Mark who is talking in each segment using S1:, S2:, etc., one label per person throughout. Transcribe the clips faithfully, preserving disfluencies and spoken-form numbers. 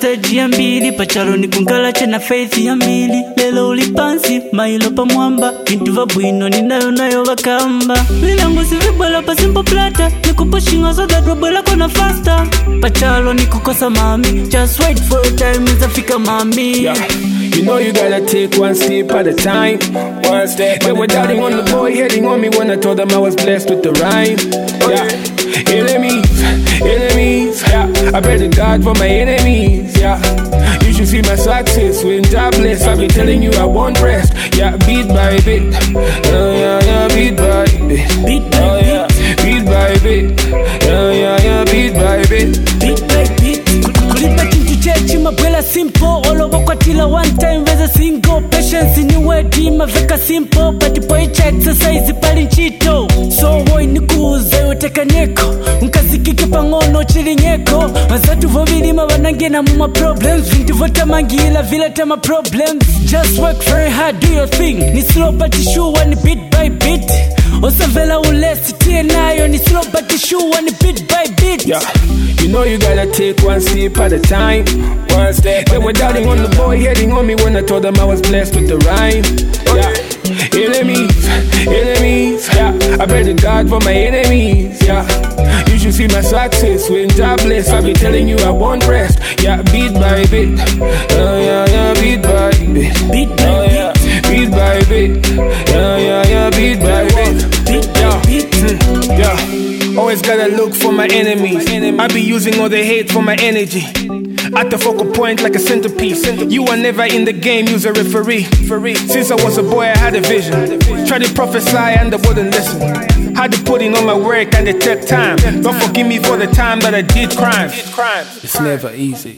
S1: stage ya mbili pachalo ni kunkala chena faith ya mbili lelo ulipansi mailo pa mwamba vintu vabwino ninayo nayo vakamba lilangu sivibwela pa simple plata nikupushinga so that wabwela kona faster pachalo ni kukosa mami just wait for a time izafika mami
S2: yeah. You know you gotta take one step at a time. One step. They were doubting on the boy, hating on me when I told them I was blessed with the rhyme. Yeah. Enemies, enemies. Yeah. I pray to God for my enemies. Yeah. You should see my success when God bless. I be telling you I won't rest. Yeah. Beat by bit. Oh yeah, yeah. Beat by bit.
S1: Beat by
S2: oh, yeah. Beat by bit. Oh yeah, yeah. Beat by bit.
S1: Beat by bit. Kulipa kintu chechi mabwela simple. Olo wakwatila one time veza single. Patience ni wedi maveka simple. Patipo icha exercise pali nchito. So woi nikuuze uteka nyeko. Nkazikike pangono chili nyeko. Wazatu vovili mawanange na muma problems. Vintu vota mangila vile tema problems. Just work very hard, do your thing. Ni slow but sure ni bit by bit. Osavela ulesi tie nayo. Ni slow but sure ni bit by bit.
S2: Yeah. You know you gotta take one step at a time. One step. They were doubting on the boy, hating on me when I told them I was blessed with the rhyme. Yeah. Enemies, enemies. Yeah. I pray to God for my enemies. Yeah. You should see my success when God bless. I be telling you I won't rest. Yeah. Beat by bit. Oh yeah, yeah. Beat by bit.
S1: Beat by
S2: oh, yeah. Beat by bit. Yeah, yeah, yeah. Beat by bit.
S1: Beat by bit.
S2: Mm. Yeah. Always gotta look for my enemies. I be using all the hate for my energy. At the focal point like a centerpiece. You were never in the game, use a referee. Since I was a boy, I had a vision. Tried to prophesy and I wouldn't listen. Had to put in all my work and it took time. Don't forgive me for the time that I did crimes. It's never easy.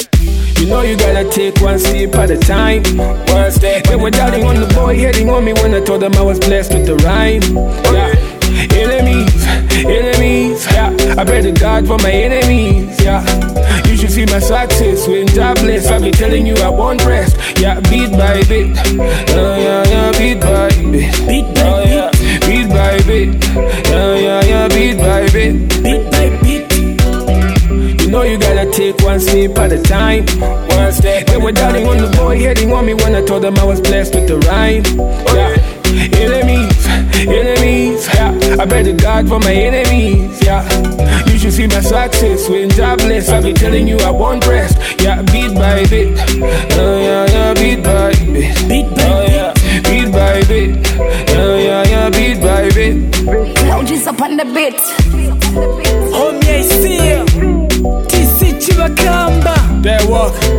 S2: You know you gotta take one step at a time. One step. They were doubting on the boy, hating on me when I told them I was blessed with the rhyme. Yeah. Enemies, enemies. Yeah. I pray to God for my enemies. Yeah. You should see my success when God bless. I be telling you I won't rest. Yeah. Beat by bit. Oh yeah, yeah. Beat by bit.
S1: Beat by
S2: oh, yeah. Beat by bit. Oh yeah, yeah. Beat by bit.
S1: Beat by bit.
S2: You know you gotta take one step at a time. One step. They were doubting on the boy, hating on me when I told them I was blessed with the rhyme. Yeah. Enemies, enemies. Yeah. I pray to God for my enemies. Yeah. You should see my success when God bless. I be telling you I won't rest. Yeah. Beat by bit. Oh yeah, yeah. Beat by bit.
S1: Beat by
S2: oh, yeah. Beat by bit. Oh yeah, yeah. Beat by bit.
S3: Clouds up on the bit.
S1: Homie, I see you. T C Chibakamba.
S2: That walk.